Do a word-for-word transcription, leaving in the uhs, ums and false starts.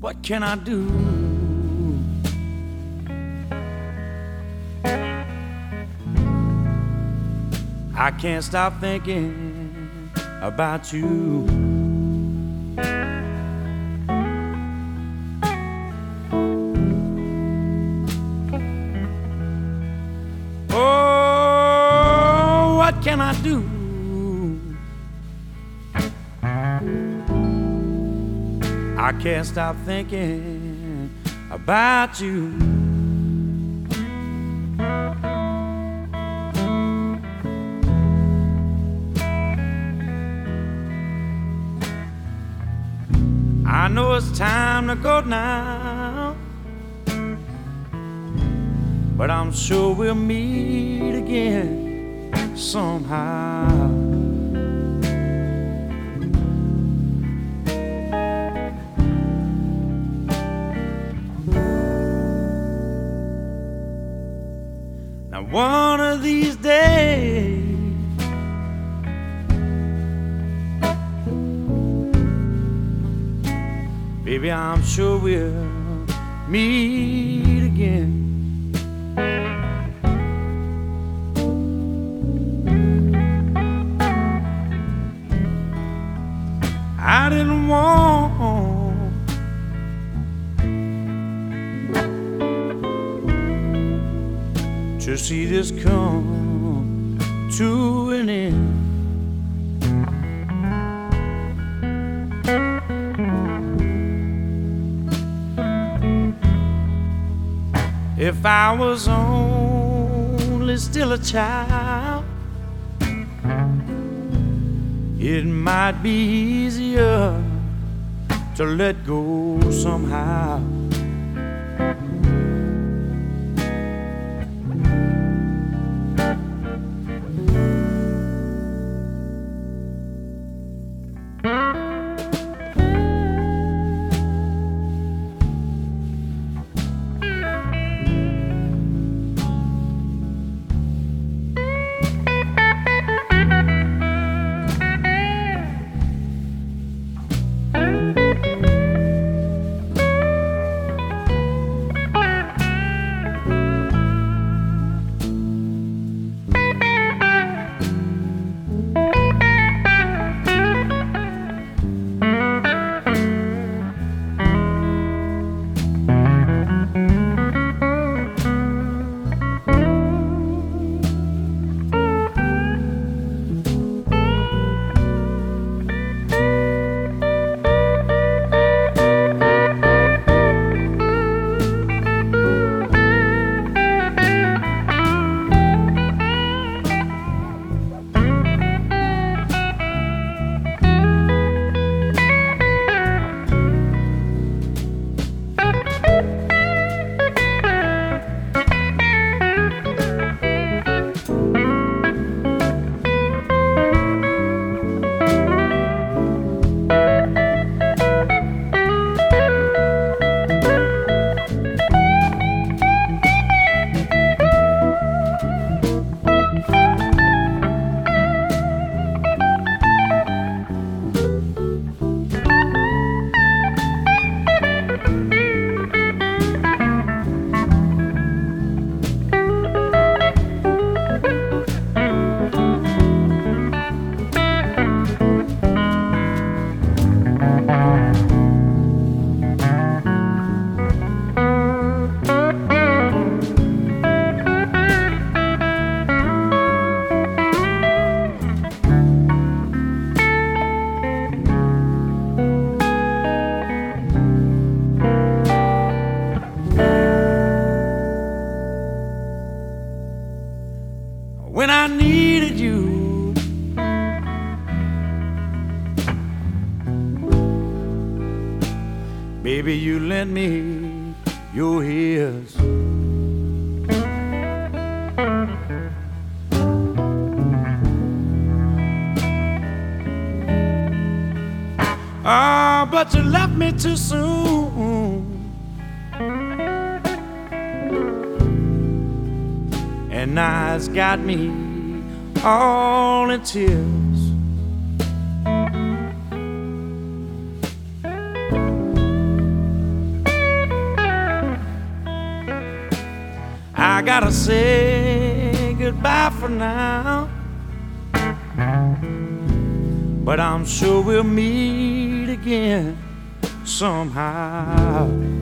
What can I do? I can't stop thinking about you. Oh, what can I do? I can't stop thinking about you. I know it's time to go now, but I'm sure we'll meet again somehow. Now one of these days, baby, I'm sure we'll meet again. I didn't want to see this come to an end. If I was only still a child, it might be easier to let go somehow. When I needed you, baby, you lent me your ears. Ah, but you left me too soon, and now it's got me all in tears. I gotta say goodbye for now, but I'm sure we'll meet again somehow.